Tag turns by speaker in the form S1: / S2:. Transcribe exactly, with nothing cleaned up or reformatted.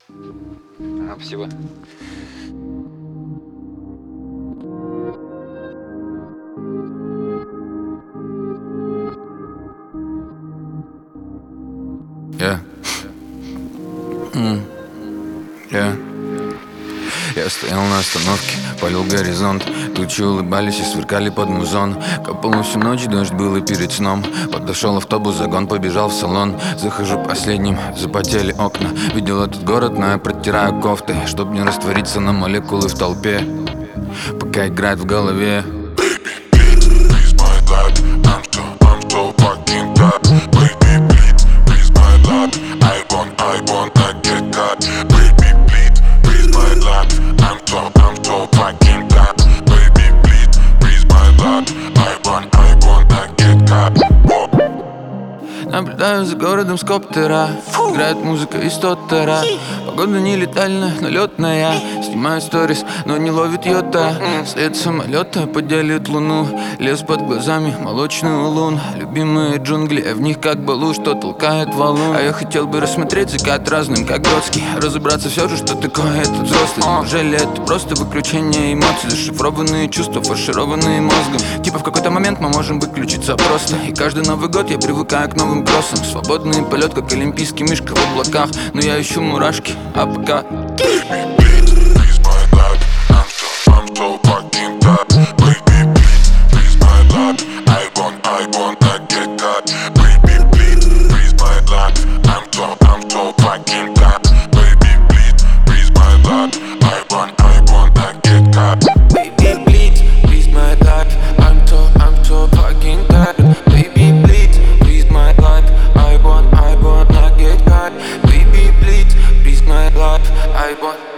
S1: А, спасибо.
S2: Yeah. Mm. Yeah. Я стоял на остановке, полил горизонт. Тучи улыбались и сверкали под музон. Капал всю ночь, дождь был и перед сном. Подошел автобус, загон, побежал в салон. Захожу последним, запотели окна. Видел этот город, но я протираю кофты, чтоб не раствориться на молекулы в толпе, пока играет в голове. Наблюдаю за городом с коптера. Играет музыка из Тоттера. Погода не летальная, но летная. Снимаю сторис, но не ловит йота. След самолета поделит луну. Лес под глазами, молочный улун. Любимые джунгли, в них как балу, что толкает валун. А я хотел бы рассмотреть закат разным, как Бродский. Разобраться все же, что такое этот взрослый. Неужели это просто выключение эмоций? Зашифрованные чувства, фаршированные мозгом. Типа в какой-то момент мы можем выключиться просто. И каждый Новый год я привыкаю к новым кроссам. Свободный полет, как олимпийский мишка в облаках. Но я ищу мурашки, а пока I want